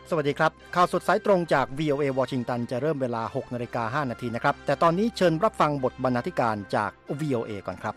สวัสดีครับข่าวสดสายตรงจาก VOA วอชิงตันจะเริ่มเวลา 6:05 น.นะครับแต่ตอนนี้เชิญรับฟังบทบรรณาธิการจาก VOA ก่อนครับ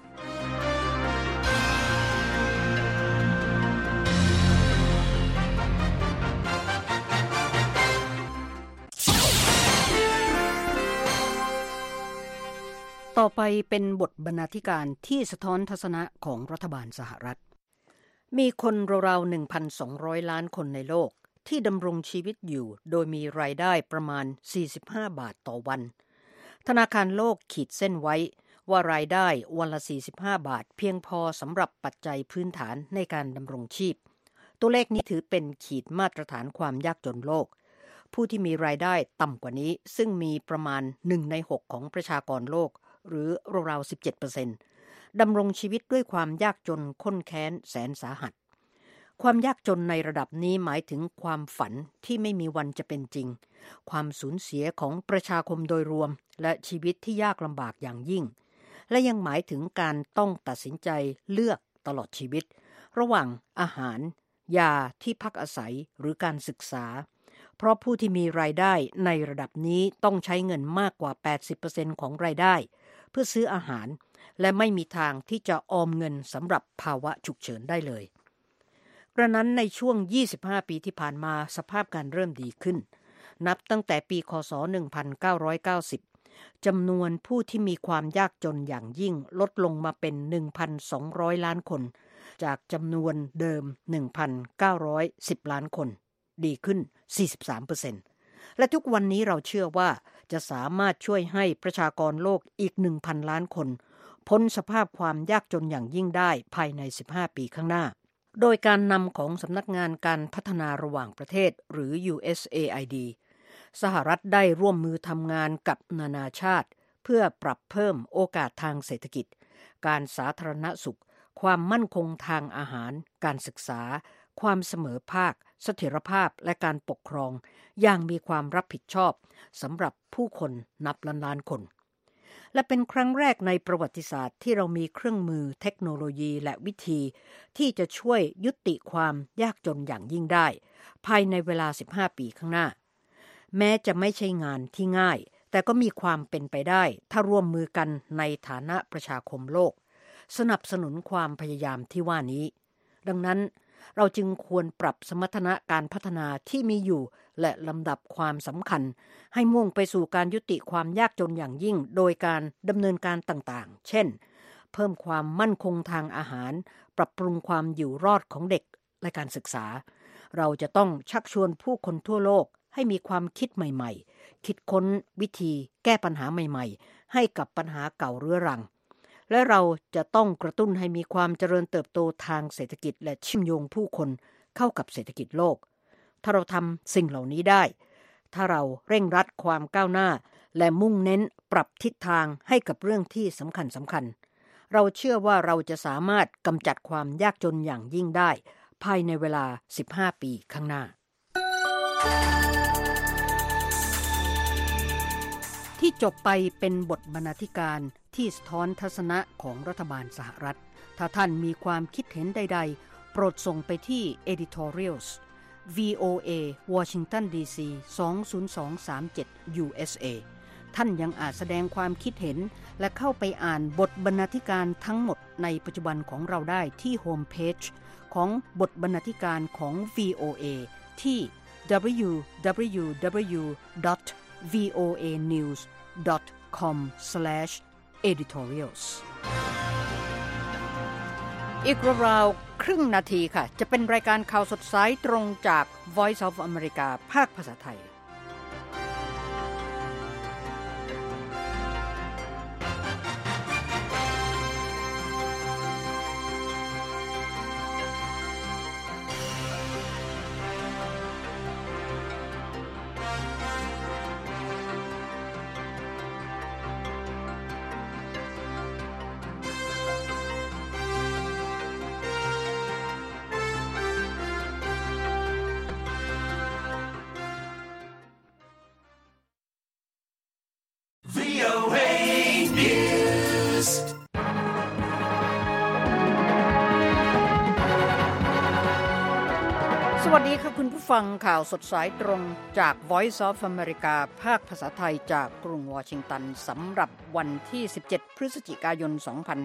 ต่อไปเป็นบทบรรณาธิการที่สะท้อนทัศนะของรัฐบาลสหรัฐมีคนราวๆ 1,200 ล้านคนในโลกที่ดำรงชีวิตอยู่โดยมีรายได้ประมาณ45 บาทต่อวันธนาคารโลกขีดเส้นไว้ว่ารายได้วันละ45 บาทเพียงพอสำหรับปัจจัยพื้นฐานในการดำรงชีพตัวเลขนี้ถือเป็นขีดมาตรฐานความยากจนโลกผู้ที่มีรายได้ต่ำกว่านี้ซึ่งมีประมาณ1 ใน 6ของประชากรโลกหรือราวๆ 17%ดำรงชีวิตด้วยความยากจนข้นแค้นแสนสาหัสความยากจนในระดับนี้หมายถึงความฝันที่ไม่มีวันจะเป็นจริงความสูญเสียของประชาคมโดยรวมและชีวิตที่ยากลำบากอย่างยิ่งและยังหมายถึงการต้องตัดสินใจเลือกตลอดชีวิตระหว่างอาหารยาที่พักอาศัยหรือการศึกษาเพราะผู้ที่มีรายได้ในระดับนี้ต้องใช้เงินมากกว่า 80% ของรายได้เพื่อซื้ออาหารและไม่มีทางที่จะออมเงินสำหรับภาวะฉุกเฉินได้เลยกระนั้นในช่วง25 ปีที่ผ่านมาสภาพการเริ่มดีขึ้นนับตั้งแต่ปีคศ1990จำนวนผู้ที่มีความยากจนอย่างยิ่งลดลงมาเป็น 1,200 ล้านคนจากจำนวนเดิม 1,910 ล้านคนดีขึ้น 43% และทุกวันนี้เราเชื่อว่าจะสามารถช่วยให้ประชากรโลกอีก 1,000 ล้านคนพ้นสภาพความยากจนอย่างยิ่งได้ภายใน15 ปีข้างหน้าโดยการนำของสำนักงานการพัฒนาระหว่างประเทศหรือ USAID สหรัฐได้ร่วมมือทำงานกับนานาชาติเพื่อปรับเพิ่มโอกาสทางเศรษฐกิจการสาธารณสุขความมั่นคงทางอาหารการศึกษาความเสมอภาคเสถียรภาพและการปกครองอย่างมีความรับผิดชอบสำหรับผู้คนนับล้านๆคนและเป็นครั้งแรกในประวัติศาสตร์ที่เรามีเครื่องมือเทคโนโลยีและวิธีที่จะช่วยยุติความยากจนอย่างยิ่งได้ภายในเวลา15 ปีข้างหน้าแม้จะไม่ใช่งานที่ง่ายแต่ก็มีความเป็นไปได้ถ้าร่วมมือกันในฐานะประชาคมโลกสนับสนุนความพยายามที่ว่านี้ดังนั้นเราจึงควรปรับสมรรถนะการพัฒนาที่มีอยู่และลำดับความสำคัญให้มุ่งไปสู่การยุติความยากจนอย่างยิ่งโดยการดำเนินการต่างๆเช่นเพิ่มความมั่นคงทางอาหารปรับปรุงความอยู่รอดของเด็กและการศึกษาเราจะต้องชักชวนผู้คนทั่วโลกให้มีความคิดใหม่ๆคิดค้นวิธีแก้ปัญหาใหม่ๆให้กับปัญหาเก่าเรื้อรังและเราจะต้องกระตุ้นให้มีความเจริญเติบโตทางเศรษฐกิจและเชื่อมโยงผู้คนเข้ากับเศรษฐกิจโลกถ้าเราทำสิ่งเหล่านี้ได้ถ้าเราเร่งรัดความก้าวหน้าและมุ่งเน้นปรับทิศทางให้กับเรื่องที่สำคัญเราเชื่อว่าเราจะสามารถกำจัดความยากจนอย่างยิ่งได้ภายในเวลา15 ปีข้างหน้าที่จบไปเป็นบทบรรณาธิการที่สะท้อนทัศนะของรัฐบาลสหรัฐถ้าท่านมีความคิดเห็นใดๆโปรดส่งไปที่ editorials VOA Washington DC 20237 USA ท่านยังอาจแสดงความคิดเห็นและเข้าไปอ่านบทบรรณาธิการทั้งหมดในปัจจุบันของเราได้ที่โฮมเพจของบทบรรณาธิการของ VOA ที่ www.voanews.com/editorials อีกราวๆครึ่งนาทีค่ะจะเป็นรายการข่าวสดสายตรงจาก Voice of America ภาคภาษาไทยสวัสดีดีค่ะคุณผู้ฟังข่าวสดสายตรงจาก Voice of America ภาคภาษาไทยจากกรุงวอชิงตันสำหรับวันที่17พฤศจิกายน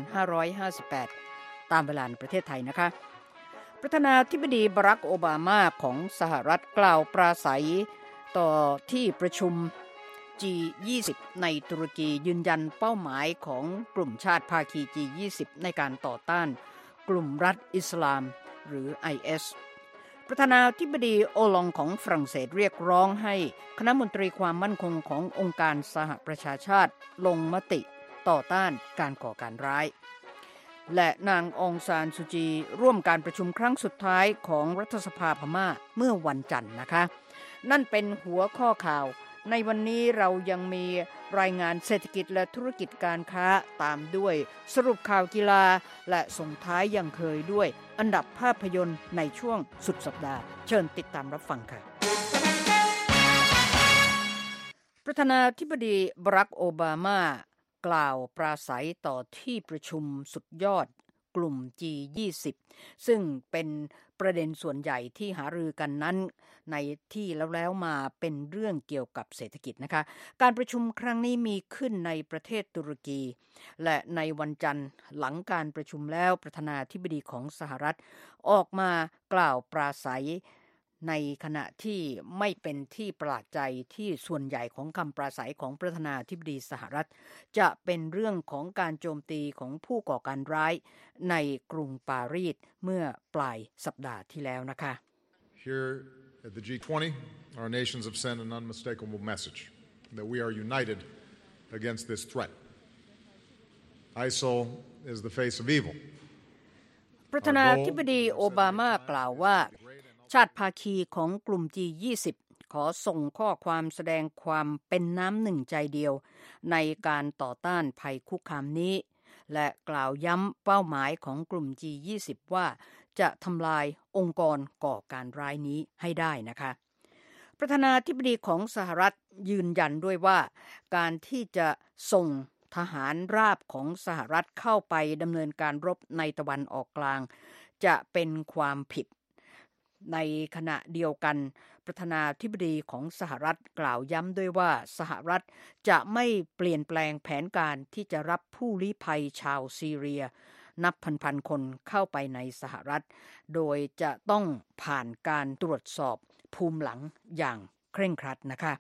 2558ตามเวลาในประเทศไทยนะคะประธานาธิบดีบารักโอบามาของสหรัฐกล่าวปราศัยต่อที่ประชุม G20 ในตุรกียืนยันเป้าหมายของกลุ่มชาติภาคี G20 ในการต่อต้านกลุ่มรัฐอิสลามหรือ ISประธานาธิบดีโอลองของฝรั่งเศสเรียกร้องให้คณะมนตรีความมั่นคงขององค์การสหประชาชาติลงมติต่อต้านการก่อการร้ายและนางองซานซูจีร่วมการประชุมครั้งสุดท้ายของรัฐสภาพม่าเมื่อวันจันทร์นะคะนั่นเป็นหัวข้อข่าวในวันนี้เรายังมีรายงานเศรษฐกิจและธุรกิจการค้าตามด้วยสรุปข่าวกีฬาและส่งท้ายยังเคยด้วยอันดับภาพยนตร์ในช่วงสุดสัปดาห์เชิญติดตามรับฟังค่ะประธานาธิบดีบารักโอบามากล่าวปราศัยต่อที่ประชุมสุดยอดกลุ่ม G20 ซึ่งเป็นประเด็นส่วนใหญ่ที่หารือกันนั้นในที่แล้วมาเป็นเรื่องเกี่ยวกับเศรษฐกิจนะคะการประชุมครั้งนี้มีขึ้นในประเทศตุรกีและในวันจันทร์หลังการประชุมแล้วประธานาธิบดีของสหรัฐออกมากล่าวปราศัยในขณะที่ไม่เป็นที่ประหลาดใจที่ส่วนใหญ่ของคำปราศัยของประธานาธิบดีสหรัฐจะเป็นเรื่องของการโจมตีของผู้ก่อการร้ายในกรุงปารีสเมื่อปลายสัปดาห์ที่แล้วนะคะ Here at the G20, our nations have sent an unmistakable message that we are united against this threat. ISIL is the face of evil. ประธานาธิบดีโอบามากล่าวว่าชาติภาคีของกลุ่ม G20 ขอส่งข้อความแสดงความเป็นน้ำหนึ่งใจเดียวในการต่อต้านภัยคุกคามนี้และกล่าวย้ำเป้าหมายของกลุ่ม G20 ว่าจะทำลายองค์กรก่อการร้ายนี้ให้ได้นะคะประธานาธิบดีของสหรัฐยืนยันด้วยว่าการที่จะส่งทหารราบของสหรัฐเข้าไปดำเนินการรบในตะวันออกกลางจะเป็นความผิดในขณะเดียวกันประธานาธิบดีของสหรัฐกล่าวย้ำด้วยว่าสหรัฐจะไม่เปลี่ยนแปลงแผนการที่จะรับผู้ลี้ภัยชาวซีเรียนับพันๆคนเข้าไปในสหรัฐโดยจะต้องผ่านการตรวจสอบภูมิหลังอย่างเคร่งครัดนะคะ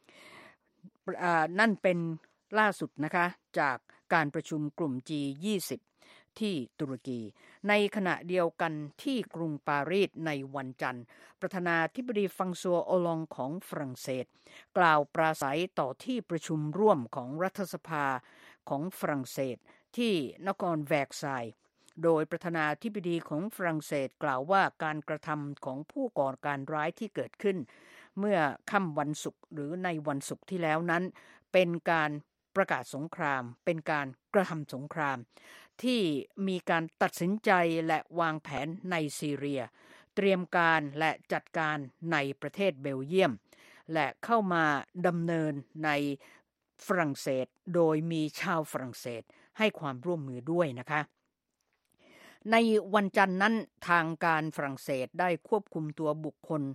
นั่นเป็นล่าสุดนะคะจากการประชุมกลุ่ม G20 ที่ตุรกีในขณะเดียวกันที่กรุงปารีสในวันจันทร์ประธานาธิบดีฟรังซัวโอลองของฝรั่งเศสกล่าวปราศัยต่อที่ประชุมร่วมของรัฐสภาของฝรั่งเศสที่นครแวร์ซายน์โดยประธานาธิบดีของฝรั่งเศสกล่าวว่าการกระทำของผู้ก่อการร้ายที่เกิดขึ้นเมื่อค่ำวันศุกร์หรือในวันศุกร์ที่แล้วนั้นเป็นการประกาศสงครามเป็นการกระทำสงครามที่มีการตัดสินใจและวางแผนในซีเรียเตรียมการและจัดการในประเทศเบลเยียมและเข้ามาดำเนินในฝรั่งเศสโดยมีชาวฝรั่งเศสให้ความร่วมมือด้วยนะคะในวันจันทร์นั้นทางการฝรั่งเศสได้ควบคุมตัวบุคคล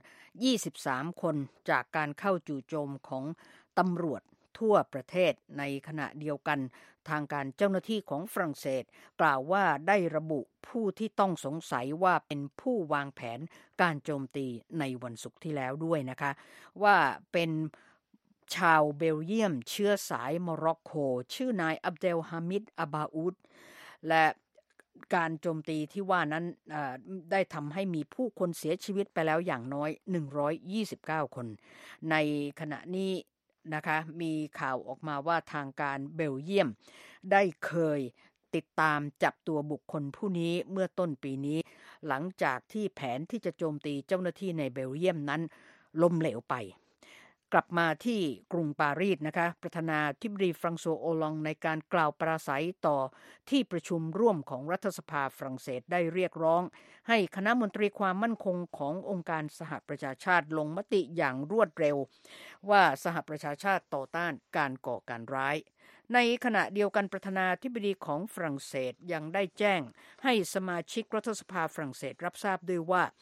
23คนจากการเข้าจู่โจมของตำรวจทั่วประเทศในขณะเดียวกันทางการเจ้าหน้าที่ของฝรั่งเศสกล่าวว่าได้ระบุผู้ที่ต้องสงสัยว่าเป็นผู้วางแผนการโจมตีในวันศุกร์ที่แล้วด้วยนะคะว่าเป็นชาวเบลเยียมเชื้อสายโมร็อกโกชื่อนายอับเดลฮามิดอาบาอูดและการโจมตีที่ว่านั้นได้ทำให้มีผู้คนเสียชีวิตไปแล้วอย่างน้อย129คนในขณะนี้นะคะมีข่าวออกมาว่าทางการเบลเยียมได้เคยติดตามจับตัวบุคคลผู้นี้เมื่อต้นปีนี้หลังจากที่แผนที่จะโจมตีเจ้าหน้าที่ในเบลเยียมนั้นล้มเหลวไปกลับมาที่กรุงปารีสนะคะประธานาธิบดีฟรังซัวโอลองในการกล่าวปราศัยต่อที่ประชุมร่วมของรัฐสภาฝรั่งเศสได้เรียกร้องให้คณะมนตรีความมั่นคงขององค์การสหประชาชาติลงมติอย่างรวดเร็วว่าสหประชาชาติต่อต้านการก่อการร้ายในขณะเดียวกันประธานาธิบดีของฝรั่งเศสยังได้แจ้งให้สมาชิกรัฐสภาฝรั่งเศสรับทราบด้วยว่า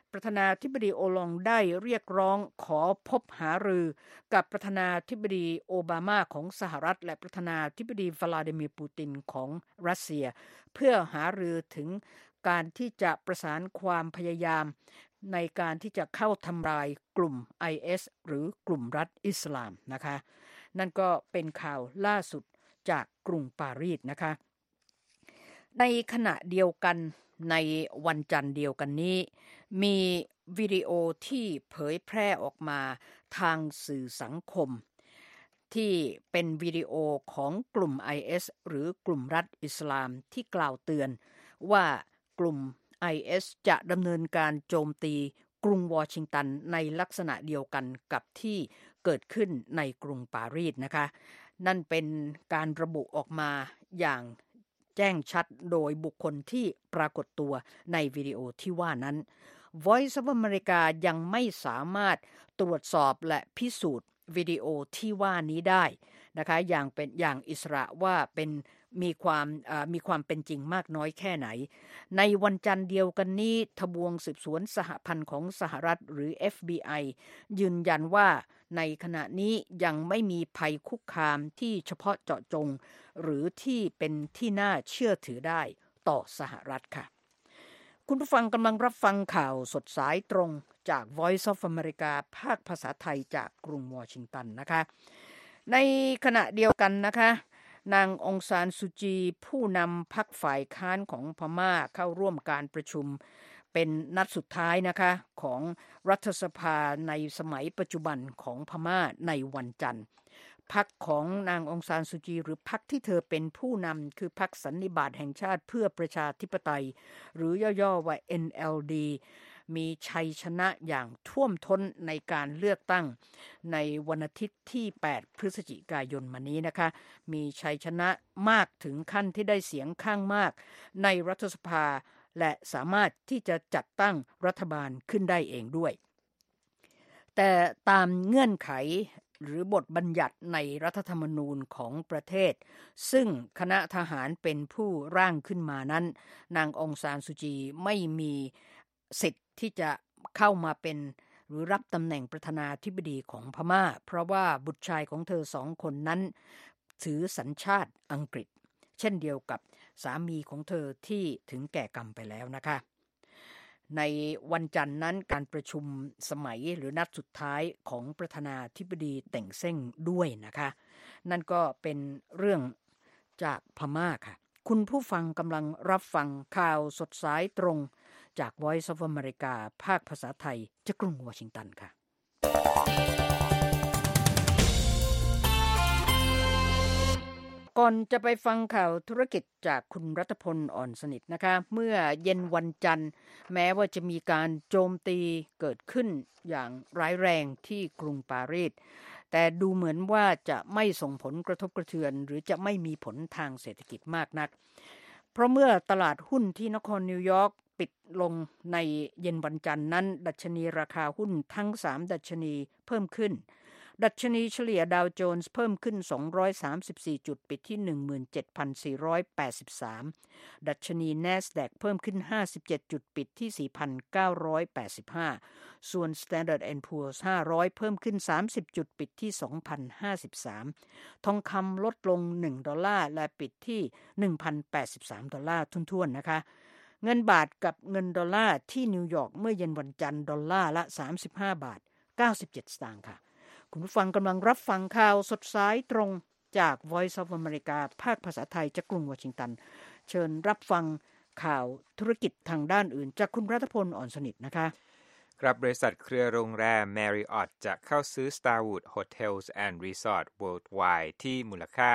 ประธานาธิบดีโอลองได้เรียกร้องขอพบหารือกับประธานาธิบดีโอบามาของสหรัฐและประธานาธิบดีวลาดิเมียร์ปูตินของรัสเซียเพื่อหารือถึงการที่จะประสานความพยายามในการที่จะเข้าทำลายกลุ่ม IS หรือกลุ่มรัฐอิสลามนะคะนั่นก็เป็นข่าวล่าสุดจากกรุงปารีสนะคะในขณะเดียวกันในวันจันทร์เดียวกันนี้มีวิดีโอที่เผยแพร่ออกมาทางสื่อสังคมที่เป็นวิดีโอของกลุ่ม IS หรือกลุ่มรัฐอิสลามที่กล่าวเตือนว่ากลุ่ม IS จะดำเนินการโจมตีกรุงวอชิงตันในลักษณะเดียวกันกับที่เกิดขึ้นในกรุงปารีสนะคะนั่นเป็นการระบุออกมาอย่างแจ้งชัดโดยบุคคลที่ปรากฏตัวในวิดีโอที่ว่านั้น Voice of America ยังไม่สามารถตรวจสอบและพิสูจน์วิดีโอที่ว่านี้ได้นะคะอย่างอิสระว่ามีความเป็นจริงมากน้อยแค่ไหนในวันจันทร์เดียวกันนี้ทบวงสืบสวนสหพันธ์ของสหรัฐหรือ FBI ยืนยันว่าในขณะนี้ยังไม่มีภัยคุกคามที่เฉพาะเจาะจงหรือที่เป็นที่น่าเชื่อถือได้ต่อสหรัฐค่ะคุณผู้ฟังกำลังรับฟังข่าวสดสายตรงจาก Voice of America ภาคภาษาไทยจากกรุงวอชิงตันนะคะในขณะเดียวกันนะคะนางองซานซูจีผู้นำพรรคฝ่ายค้านของพม่าเข้าร่วมการประชุมเป็นนัดสุดท้ายนะคะของรัฐสภาในสมัยปัจจุบันของพม่าในวันจันทร์พรรคของนางองซานซูจีหรือพรรคที่เธอเป็นผู้นำคือพรรคสันนิบาตแห่งชาติเพื่อประชาธิปไตยหรือย่อๆว่า NLD มีชัยชนะอย่างท่วมท้นในการเลือกตั้งในวันอาทิตย์ที่8พฤศจิกายนมานี้นะคะมีชัยชนะมากถึงขั้นที่ได้เสียงข้างมากในรัฐสภาและสามารถที่จะจัดตั้งรัฐบาลขึ้นได้เองด้วยแต่ตามเงื่อนไขหรือบทบัญญัติในรัฐธรรมนูญของประเทศซึ่งคณะทหารเป็นผู้ร่างขึ้นมานั้นนางองซานซูจีไม่มีสิทธิ์ที่จะเข้ามาเป็นหรือรับตำแหน่งประธานาธิบดีของพม่าเพราะว่าบุตรชายของเธอ2 คนนั้นถือสัญชาติอังกฤษเช่นเดียวกับสามีของเธอที่ถึงแก่กรรมไปแล้วนะคะในวันจันทร์นั้นการประชุมสมัยหรือนัดสุดท้ายของประธานาธิบดีเต่งเซ่งด้วยนะคะนั่นก็เป็นเรื่องจากพม่าค่ะคุณผู้ฟังกำลังรับฟังข่าวสดสายตรงจาก Voice of America ภาคภาษาไทยจากกรุงวอชิงตันค่ะก่อนจะไปฟังข่าวธุรกิจจากคุณรัตพลอ่อนสนิทนะคะเมื่อเย็นวันจันทร์แม้ว่าจะมีการโจมตีเกิดขึ้นอย่างร้ายแรงที่กรุงปารีสแต่ดูเหมือนว่าจะไม่ส่งผลกระทบกระเทือนหรือจะไม่มีผลทางเศรษฐกิจมากนักเพราะเมื่อตลาดหุ้นที่นครนิวยอร์กปิดลงในเย็นวันจันทร์นั้นดัชนีราคาหุ้นทั้ง3ดัชนีเพิ่มขึ้นดัชนีเฉลี่ยดาวโจนส์เพิ่มขึ้น234จุดปิดที่ 17,483 ดัชนี NASDAQ เพิ่มขึ้น57จุดปิดที่ 4,985 ส่วน Standard & Poor's 500 เพิ่มขึ้น30จุดปิดที่ 2,053 ทองคำลดลง$1และปิดที่ $1,083 ทุ่นๆนะคะเงินบาทกับเงินดอลลาร์ที่นิวยอร์กเมื่อเย็นวันจันทร์ดอลลาร์ละ35.97 บาทค่ะคุณผู้ฟังกำลังรับฟังข่าวสดสายตรงจาก Voice of America ภาคภาษาไทยจากกรุงวอชิงตันเชิญรับฟังข่าวธุรกิจทางด้านอื่นจากคุณรัตพลอ่อนสนิทนะคะครับบริษัทเครือโรงแรม Marriott จะเข้าซื้อ Starwood Hotels and Resorts Worldwide ที่มูลค่า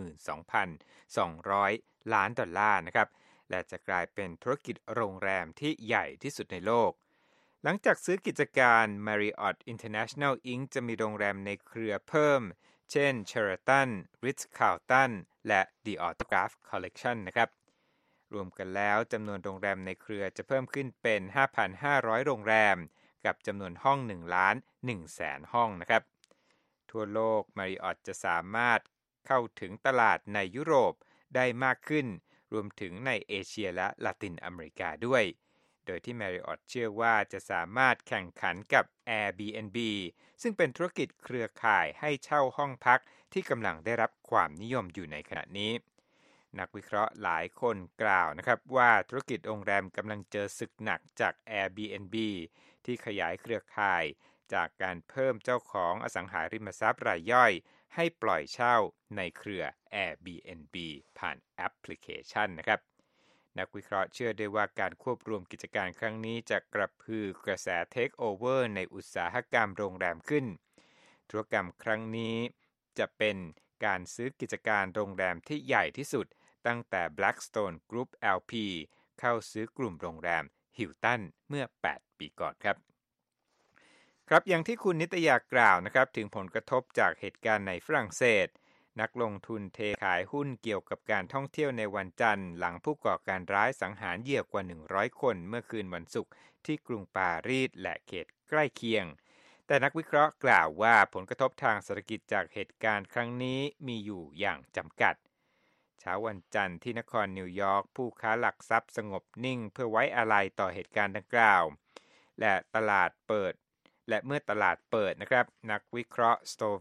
12,200 ล้านดอลลาร์นะครับและจะกลายเป็นธุรกิจโรงแรมที่ใหญ่ที่สุดในโลกหลังจากซื้อกิจการ Marriott International Inc. จะมีโรงแรมในเครือเพิ่มเช่น Sheraton, Ritz-Carlton และ The Autograph Collection นะครับรวมกันแล้วจำนวนโรงแรมในเครือจะเพิ่มขึ้นเป็น 5,500 โรงแรมกับจำนวนห้อง 1,100,000 ห้องนะครับทั่วโลก Marriott จะสามารถเข้าถึงตลาดในยุโรปได้มากขึ้นรวมถึงในเอเชียและละตินอเมริกาด้วยโดยที่ Marriott เชื่อว่าจะสามารถแข่งขันกับ Airbnb ซึ่งเป็นธุรกิจเครือข่ายให้เช่าห้องพักที่กำลังได้รับความนิยมอยู่ในขณะนี้นักวิเคราะห์หลายคนกล่าวนะครับว่าธุรกิจโรงแรมกำลังเจอศึกหนักจาก Airbnb ที่ขยายเครือข่ายจากการเพิ่มเจ้าของอสังหาริมทรัพย์รายย่อยให้ปล่อยเช่าในเครือ Airbnb ผ่านแอปพลิเคชันนะครับนักวิเคราะห์เชื่อได้ว่าการควบรวมกิจการครั้งนี้จะกระพือกระแสเทคโอเวอร์ในอุตสาหกรรมโรงแรมขึ้นธุรกรรมครั้งนี้จะเป็นการซื้อกิจการโรงแรมที่ใหญ่ที่สุดตั้งแต่ Blackstone Group LP เข้าซื้อกลุ่มโรงแรม Hilton เมื่อ 8 ปีก่อนครับอย่างที่คุณนิตยากล่าวนะครับถึงผลกระทบจากเหตุการณ์ในฝรั่งเศสนักลงทุนเทขายหุ้นเกี่ยวกับการท่องเที่ยวในวันจันทร์หลังผู้ก่อการร้ายสังหารเหยื่อกว่า100คนเมื่อคืนวันศุกร์ที่กรุงปารีสและเขตใกล้เคียงแต่นักวิเคราะห์กล่าวว่าผลกระทบทางเศรษฐกิจจากเหตุการณ์ครั้งนี้มีอยู่อย่างจำกัดเช้าวันจันทร์ที่นครนิวยอร์กผู้ค้าหลักทรัพย์สงบนิ่งเพื่อไว้อาลัยต่อเหตุการณ์ดังกล่าวและเมื่อตลาดเปิดนะครับนักวิเคราะห์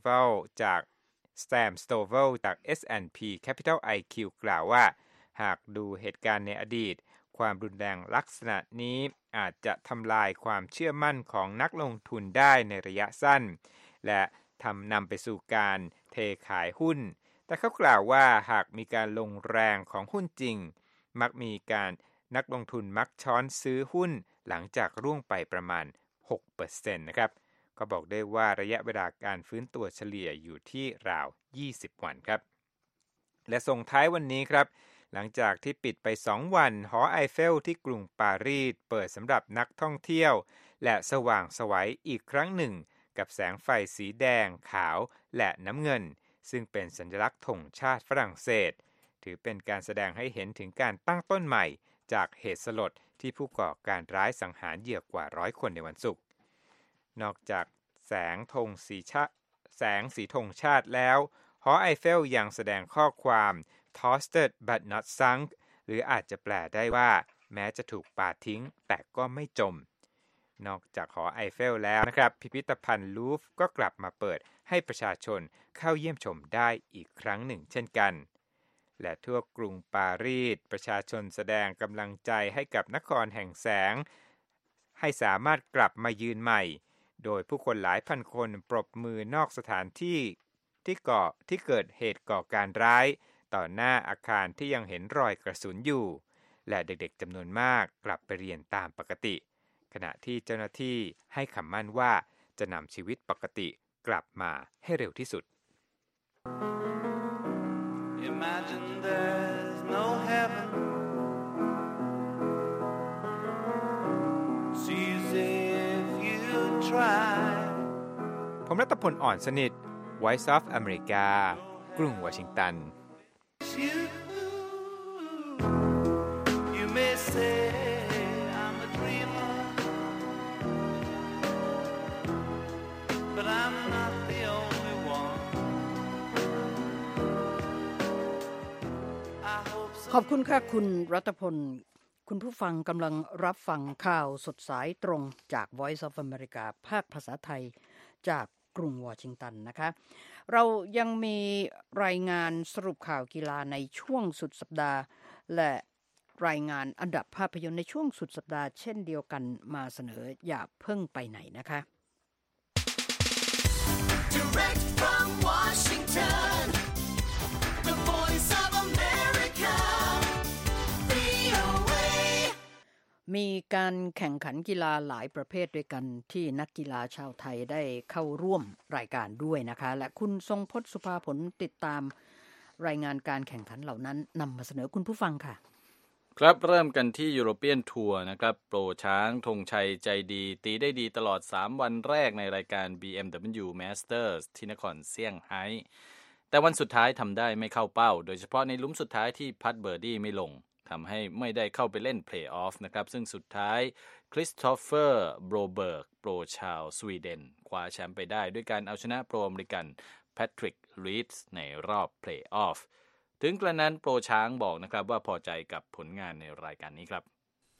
Sam Stovall จาก S&P Capital IQ กล่าวว่าหากดูเหตุการณ์ในอดีตความรุนแรงลักษณะนี้อาจจะทำลายความเชื่อมั่นของนักลงทุนได้ในระยะสั้นและนำไปสู่การเทขายหุ้นแต่เขากล่าวว่าหากมีการลงแรงของหุ้นจริงนักลงทุนมักช้อนซื้อหุ้นหลังจากร่วงไปประมาณ 6% นะครับก็บอกได้ว่าระยะเวลาการฟื้นตัวเฉลี่ยอยู่ที่ราว20วันครับและส่งท้ายวันนี้ครับหลังจากที่ปิดไป2วันหอไอเฟลที่กรุงปารีสเปิดสำหรับนักท่องเที่ยวและสว่างไสวอีกครั้งหนึ่งกับแสงไฟสีแดงขาวและน้ำเงินซึ่งเป็นสัญลักษณ์ธงชาติฝรั่งเศสถือเป็นการแสดงให้เห็นถึงการตั้งต้นใหม่จากเหตุสลดที่ผู้ก่อการร้ายสังหารเหยื่อกว่า100คนในวันศุกร์นอกจากแสงสีธงชาติแล้วหอไอเฟลยังแสดงข้อความ Toasted but not sunk หรืออาจจะแปลได้ว่าแม้จะถูกปาทิ้งแต่ก็ไม่จมนอกจากหอไอเฟลแล้วนะครับพิพิธภัณฑ์ลูฟร์ก็กลับมาเปิดให้ประชาชนเข้าเยี่ยมชมได้อีกครั้งหนึ่งเช่นกันและทั่วกรุงปารีสประชาชนแสดงกำลังใจให้กับนครแห่งแสงให้สามารถกลับมายืนใหม่โดยผู้คนหลายพันคนปรบมือนอกสถานที่ที่เกิดเหตุก่อการร้ายต่อหน้าอาคารที่ยังเห็นรอยกระสุนอยู่และเด็กๆจำนวนมากกลับไปเรียนตามปกติขณะที่เจ้าหน้าที่ให้คำมั่นว่าจะนำชีวิตปกติกลับมาให้เร็วที่สุด Imagine there's no heaven. It's easy if you try. ผมรัตพลอ่อนสนิท Voice of America กรุงวอชิงตัน You may say I'm a dreamer, but I'm not the only one. ขอบคุณค่ะคุณรัตพลคุณผู้ฟังกำลังรับฟังข่าวสดสายตรงจาก Voice of America ภาคภาษาไทยจากกรุงวอชิงตันนะคะเรายังมีรายงานสรุปข่าวกีฬาในช่วงสุดสัปดาห์และรายงานอันดับภาพยนตร์ในช่วงสุดสัปดาห์เช่นเดียวกันมาเสนออย่าเพิ่งไปไหนนะคะ Direct from Washington, the Voice of America, VOA. มีการแข่งขันกีฬาหลายประเภทด้วยกันที่นักกีฬาชาวไทยได้เข้าร่วมรายการด้วยนะคะและคุณทรงพจน์สุภาผลติดตามรายงานการแข่งขันเหล่านั้นนำมาเสนอคุณผู้ฟังค่ะครับเริ่มกันที่ยุโรเปียนทัวร์นะครับโปรช้างธงชัยใจดีตีได้ดีตลอด3วันแรกในรายการ BMW Masters ที่นครเซี่ยงไฮ้แต่วันสุดท้ายทำได้ไม่เข้าเป้าโดยเฉพาะในหลุมสุดท้ายที่พัดเบอร์ดี้ไม่ลงทำให้ไม่ได้เข้าไปเล่นเพลย์ออฟนะครับซึ่งสุดท้ายคริสโตเฟอร์โบรเบิร์กโปรชาวสวีเดนคว้าแชมป์ไปได้ด้วยการเอาชนะโปรอเมริกันแพทริกรีดส์ในรอบเพลย์ออฟถึงกระนั้นโปรช้างบอกนะครับว่าพอใจกับผลงานในรายการนี้ครับ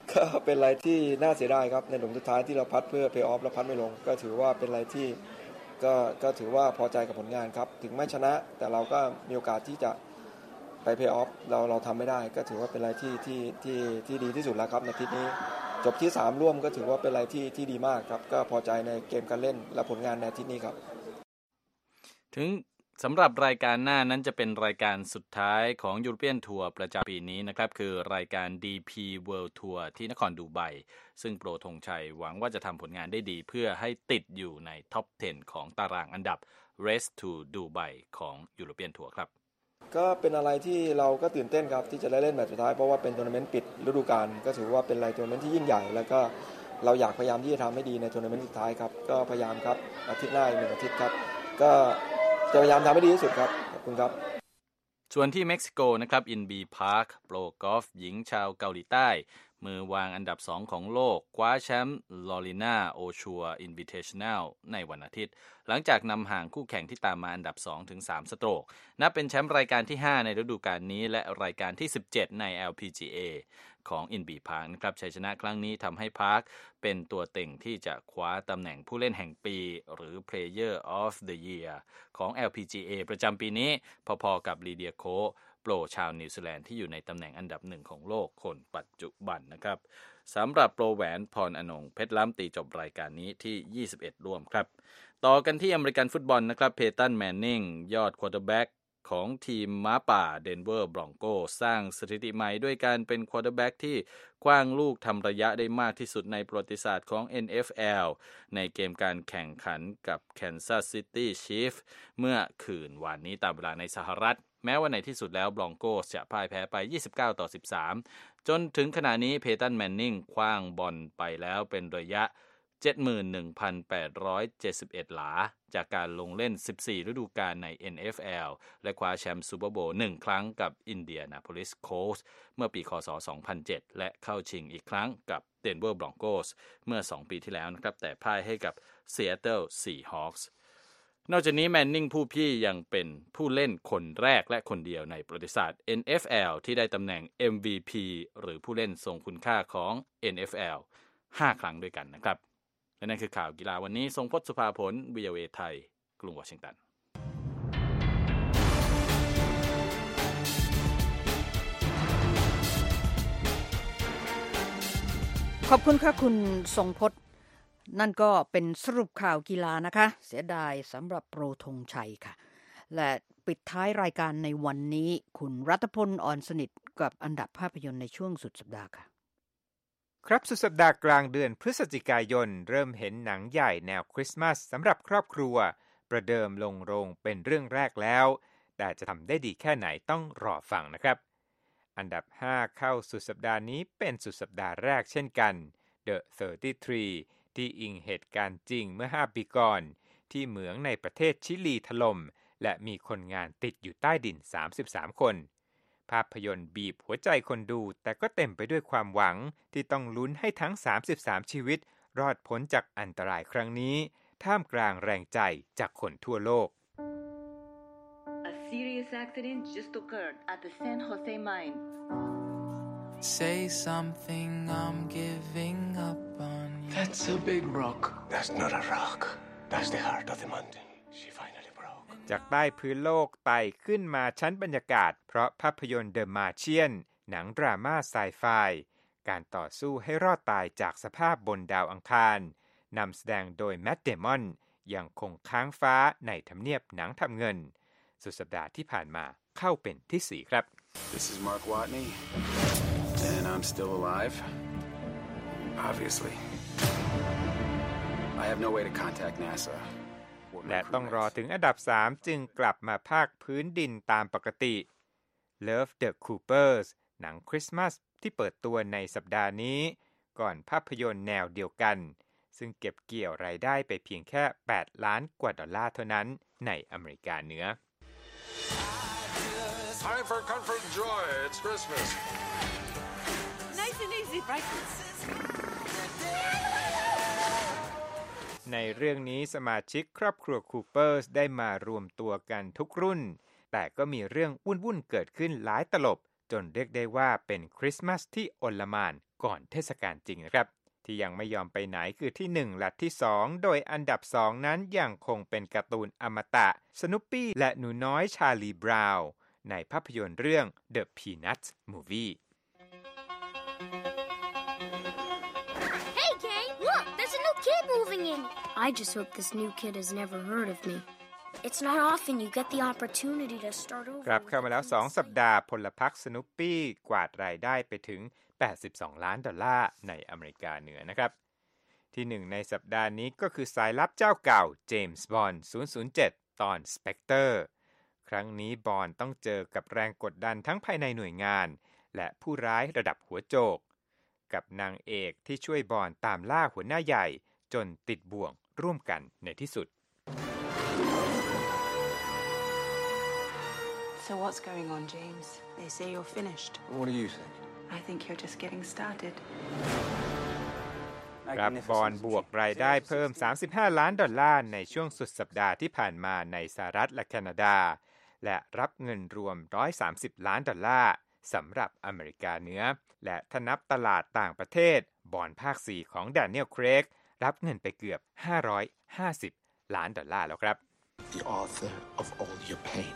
ก็เป็นอะไรที่น่าเสียดายครับในหลุมสุดท้ายที่เราพัดเพื่อเพย์ออฟแล้วพัดไม่ลงก็ถือว่าเป็นอะไรที่ก็ถือว่าพอใจกับผลงานครับถึงไม่ชนะแต่เราก็มีโอกาสที่จะไปเพย์ออฟเราทำไม่ได้ก็ถือว่าเป็นอะไรที่ดีที่สุดแล้วครับในทีนี้จบที่3ร่วมก็ถือว่าเป็นอะไรที่ดีมากครับก็พอใจในเกมการเล่นและผลงานในอาทิตย์นี้ครับถึงสำหรับรายการหน้านั้นจะเป็นรายการสุดท้ายของ European Tour ประจำปีนี้นะครับคือรายการ DP World Tour ที่นครดูไบซึ่งโปรธงชัยหวังว่าจะทำผลงานได้ดีเพื่อให้ติดอยู่ในท็อป 10 ของตารางอันดับ Race to Dubai ของ European Tour ครับก็เป็นอะไรที่เราก็ตื่นเต้นครับที่จะได้เล่นแมตช์สุดท้ายเพราะว่าเป็นทัวร์นาเมนต์ปิดฤดูกาลก็ถือว่าเป็นอะไรทัวร์นาเมนต์ที่ยิ่งใหญ่แล้วก็เราอยากพยายามที่จะทำให้ดีในทัวร์นาเมนต์สุดท้ายครับก็พยายามครับอาทิตย์หน้าอีก1อาทิตย์ครับก็จะพยายามทำให้ดีที่สุดครับขอบคุณครับส่วนที่เม็กซิโกนะครับอินบีพาร์คโปรกอล์ฟหญิงชาวเกาหลีใต้มือวางอันดับ2ของโลกคว้าแชมป์ลอริน่าโอชัวอินวิเทชันแนลในวันอาทิตย์หลังจากนำห่างคู่แข่งที่ตามมาอันดับ 2-3 สโตรกนับเป็นแชมป์รายการที่5ในฤดูกาลนี้และรายการที่17ใน LPGA ของอินบีพาร์คนะครับชัยชนะครั้งนี้ทำให้พาร์คเป็นตัวเต็งที่จะคว้าตำแหน่งผู้เล่นแห่งปีหรือ Player of the Year ของ LPGA ประจำปีนี้พอๆกับลีเดียโคโปรชาวนิวซีแลนด์ที่อยู่ในตำแหน่งอันดับ1ของโลกคนปัจจุบันนะครับสำหรับโปรแหวนพรอนงค์เพชรล้ำตีจบรายการนี้ที่21ร่วมครับต่อกันที่อเมริกันฟุตบอลนะครับเพตันแมนนิงยอดควอเตอร์แบ็กของทีมม้าป่าเดนเวอร์บรอนโกสสร้างสถิติใหม่ด้วยการเป็นควอเตอร์แบ็กที่กว้างลูกทำระยะได้มากที่สุดในประวัติศาสตร์ของ NFL ในเกมการแข่งขันกับ Kansas City Chiefs เมื่อคืนวานนี้ตามเวลาในสหรัฐแม้ว่าในที่สุดแล้วบรอนโกสจะพ่ายแพ้ไป29-13จนถึงขณะนี้เพตันแมนนิงคว้างบอลไปแล้วเป็นระยะ 71,871 หลาจากการลงเล่น14ฤดูกาลใน NFL และคว้าแชมป์ซูเปอร์โบว์1ครั้งกับอินเดียนาโพลิสโคลส์เมื่อปีคศ 2007 และเข้าชิงอีกครั้งกับเดนเวอร์บรอนโกสเมื่อ2ปีที่แล้วนะครับแต่พ่ายให้กับ Seattle Seahawksนอกจากนี้แมนนิงผู้พี่ยังเป็นผู้เล่นคนแรกและคนเดียวในประวัติศาสตร์ NFL ที่ได้ตำแหน่ง MVP หรือผู้เล่นทรงคุณค่าของ NFL 5 ครั้งด้วยกันนะครับและนั่นคือข่าวกีฬาวันนี้ทรงพจน์สุภาผล VOA ไทยกรุงวอชิงตันขอบคุณค่ะคุณทรงพจน์นั่นก็เป็นสรุปข่าวกีฬานะคะเสียดายสำหรับโปรธงชัยค่ะและปิดท้ายรายการในวันนี้คุณรัตพลอ่อนสนิทกับอันดับภาพยนตร์ในช่วงสุดสัปดาห์ค่ะครับสุดสัปดาห์กลางเดือนพฤศจิกายนเริ่มเห็นหนังใหญ่แนวคริสต์มาสสำหรับครอบครัวประเดิมลงโรงเป็นเรื่องแรกแล้วแต่จะทำได้ดีแค่ไหนต้องรอฟังนะครับอันดับ5เข้าสุดสัปดาห์นี้เป็นสุดสัปดาห์แรกเช่นกัน The 33ที่อิงเหตุการณ์จริงเมื่อ5ปีก่อนที่เหมืองในประเทศชิลีถล่มและมีคนงานติดอยู่ใต้ดิน33คนภาพยนตร์บีบหัวใจคนดูแต่ก็เต็มไปด้วยความหวังที่ต้องลุ้นให้ทั้ง33ชีวิตรอดพ้นจากอันตรายครั้งนี้ท่ามกลางแรงใจจากคนทั่วโลก A serious accident just occurred at the San Jose mine. Say something, I'm giving up on you. That's a big rock. That's not a rock. That's the heart of the mountain. She finally broke. จากใต้พื้นโลกไต่ขึ้นมาชั้นบรรยากาศเพราะภาพยนตร์ The Martian หนังดราม่าไซไฟการต่อสู้ให้รอดตายจากสภาพบนดาวอังคารนำแสดงโดยแมทเดมอนยังคงค้างฟ้าในทำเนียบหนังทำเงินสุดสัปดาห์ที่ผ่านมาเข้าเป็นที่4ครับ This is Mark Watney and I'm still alive obviously I have no way to contact NASA และต้องรอถึงอันดับ3จึงกลับมาภาคพื้นดินตามปกติ Love the Coopers หนังคริสต์มาสที่เปิดตัวในสัปดาห์นี้ก่อนภาพยนตร์แนวเดียวกันซึ่งเก็บเกี่ยวรายได้ไปเพียงแค่$8 ล้านกว่าเท่านั้นในอเมริกาเหนือ Time for comfort and joy. It's Christmas. Nice and easy breakfast. ในเรื่องนี้สมาชิกครอบครัวคูเปอร์สได้มารวมตัวกันทุกรุ่นแต่ก็มีเรื่องวุ่นๆเกิดขึ้นหลายตลบจนเรียกได้ว่าเป็นคริสต์มาสที่โอลหม่านก่อนเทศกาลจริงนะครับที่ยังไม่ยอมไปไหนคือที่1และที่2โดยอันดับ2นั้นยังคงเป็นการ์ตูนอมตะสนุปปี้และหนูน้อยชาลีบราวน์ในภาพยนตร์เรื่อง The Peanuts Movie Hey gang, look, there's a new kid moving in. I just hope this new kid has never heard of me. It's not often you get the opportunity to start over. กลับเข้ามาแล้ว2สัปดาห์พลพรรคสนุปปี้กวาดรายได้ไปถึง$82 ล้านในอเมริกาเหนือนะครับที่1ในสัปดาห์นี้ก็คือสายลับเจ้าเก่าเจมส์บอนด์007ตอน Spectre ครั้งนี้บอนด์ต้องเจอกับแรงกดดันทั้งภายในหน่วยงานและผู้ร้ายระดับหัวโจกกับนางเอกที่ช่วยบอนด์ตามล่าหัวหน้าใหญ่จนติดบ่วงร่วมกันในที่สุด So what's going on, James? They say you're finished. What do you think? I think you're just getting started. รับบอนด์บวกรายได้เพิ่ม$35 ล้านในช่วงสุดสัปดาห์ที่ผ่านมาในสหรัฐและแคนาดาและรับเงินรวม$130 ล้านสำหรับอเมริกาเหนือและถ้านับตลาดต่างประเทศบอนด์ภาค4ของแดเนียล เครกรับเงินไปเกือบ$550 ล้านแล้วครับ The author of all your pain.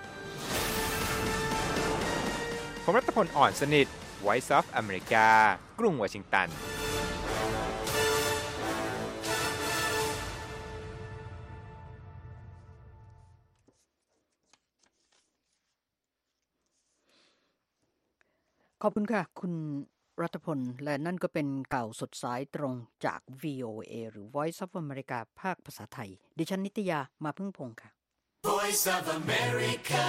ผมรัตพล อ่อนสนิท Voice of America กรุงวอชิงตันขอบคุณค่ะคุณรัตพลและนั่นก็เป็นข่าวสดสายตรงจาก VOA หรือ Voice of America ภาคภาษาไทยดิฉันนิตยามาพึ่งพงษ์ค่ะ Voice of America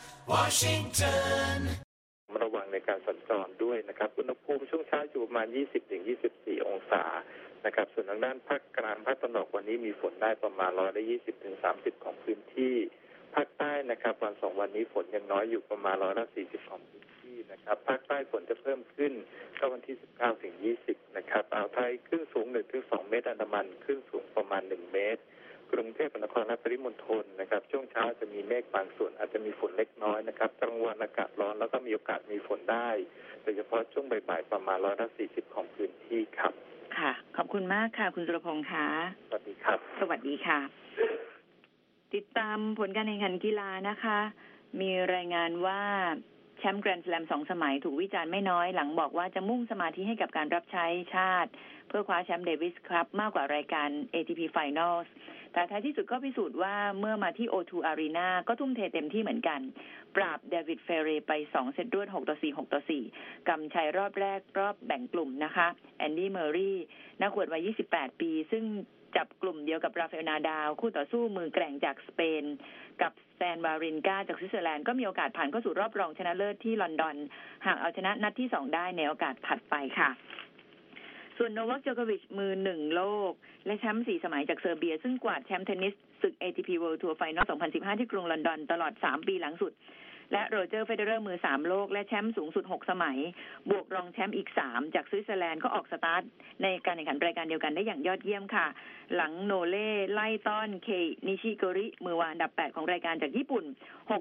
Washington ระวังในการสัญจรด้วยนะครับอุณหภูมิช่วงเช้าอยู่ประมาณ 20-24 องศานะครับส่วนทางด้านภาคกลางภาคตะวันออกวันนี้มีฝนได้ประมาณ120-30ของพื้นที่ภาคใต้นะครับวัน2วันนี้ฝนยังน้อยอยู่ประมาณ140ของพื้นที่นะครับภาคใต้ฝนจะเพิ่มขึ้นก็วันที่19-20นะครับอ่าวไทยคลื่นสูง 1-2 เมตรอันดามันคลื่นสูงประมาณ1เมตรกรุงเทพมหานครและปริมณฑลนะครับช่วงเช้าจะมีเมฆบางส่วนอาจจะมีฝนเล็กน้อยนะครับกลางวันอากาศร้อนแล้วก็มีโอกาสมีฝนได้โดยเฉพาะช่วงบ่ายๆประมาณ140ของพื้นที่ครับค่ะขอบคุณมากค่ะคุณสุรพงษ์ค่ะสวัสดีครับสวัสดีค่ะติดตามผลการแข่งขันกีฬานะคะมีรายงานว่าแชมป์แกรนด์สแลม2 สมัยถูกวิจารณ์ไม่น้อยหลังบอกว่าจะมุ่งสมาธิให้กับการรับใช้ชาติเพื่อคว้าแชมป์เดวิสครับมากกว่ารายการ ATP Finals แต่ท้ายที่สุดก็พิสูจน์ว่าเมื่อมาที่ O2 Arena ก็ทุ่มเทเต็มที่เหมือนกันปราบเดวิดเฟเรย์ไป2เซตรวด 6-4 6-4 กำชัยรอบแรกรอบแบ่งกลุ่มนะคะแอนดี้เมอร์รีนักขวดวัย28 ปีซึ่งจับกลุ่มเดียวกับราฟาเอลนาดาลคู่ต่อสู้มือแกร่งจากสเปนกับสแตนวารินกาจากสวิตเซอร์แลนด์ก็มีโอกาสผ่านเข้าสู่รอบรองชนะเลิศที่ลอนดอนหากเอาชนะนัดที่2ได้ในโอกาสถัดไปค่ะส่วนโนวัค โจโควิชมือ1โลกและแชมป์4 สมัยจากเซอร์เบียซึ่งกวาดแชมป์เทนนิสศึก ATP World Tour Final 2015 ที่กรุงลอนดอนตลอด3 ปีหลังสุดและโรเจอร์เฟเดอเรอร์มือ3โลกและแชมป์สูงสุด6 สมัยบวกรองแชมป์อีก3จากสวิตเซอร์แลนด์ก็ออกสตาร์ทในการแข่งขันรายการเดียวกันได้อย่างยอดเยี่ยมค่ะหลังโนเล่ไล่ต้อนเคนิชิโกริมือวางอันดับ8ของรายการจากญี่ปุ่น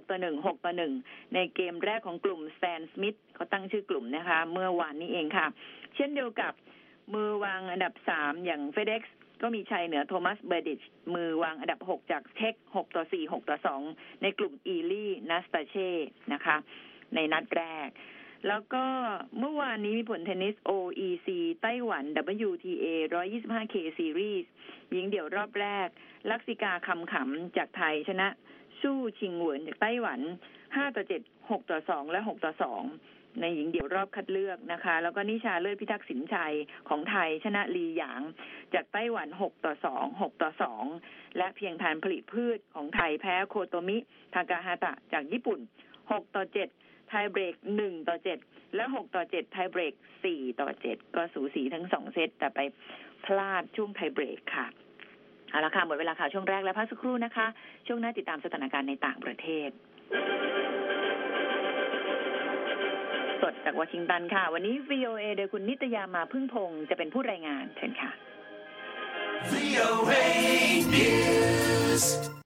6-1 ในเกมแรกของกลุ่มสแตนสมิธเขาตั้งชื่อกลุ่มนะคะเมื่อวานนี้เองค่ะเช่นเดียวกับมือวางอันดับ3อย่าง FedEx ก็มีชัยเหนือโทมัสเบอร์ดิชมือวางอันดับ6จากเทค6-4 6-2ในกลุ่มอีลี่นัสตาเช่นะคะในนัดแรกแล้วก็เมื่อวานนี้มีผลเทนนิส OEC ไต้หวัน WTA 125K Series หญิงเดี่ยวรอบแรกลักษิกาคำขำจากไทยชนะสู้ชิงเหวินจากไต้หวัน 5-7 6-2 และ 6-2ในหญิงเดี่ยวรอบคัดเลือกนะคะแล้วก็นิชาเลิศพิทักษ์สินชัยของไทยชนะลีหยางจากไต้หวัน 6-2 6-2 และเพียงทานผลิตพืชของไทยแพ้โคโตมิทากาฮาตะจากญี่ปุ่น 6-7 ไทยเบรก 1-7 และ 6-7 ไทยเบรก 4-7 ก็สูสีทั้ง2เซตแต่ไปพลาดช่วงไทยเบรกค่ะเอาละค่ะหมดเวลาข่าวช่วงแรกแล้วพักสักครู่นะคะช่วงหน้าติดตามสถานการณ์ในต่างประเทศสดจากวอชิงตันค่ะวันนี้ VOA โดยคุณนิตยามาพึ่งพงษ์จะเป็นผู้รายงานเชิญค่ะ VOA News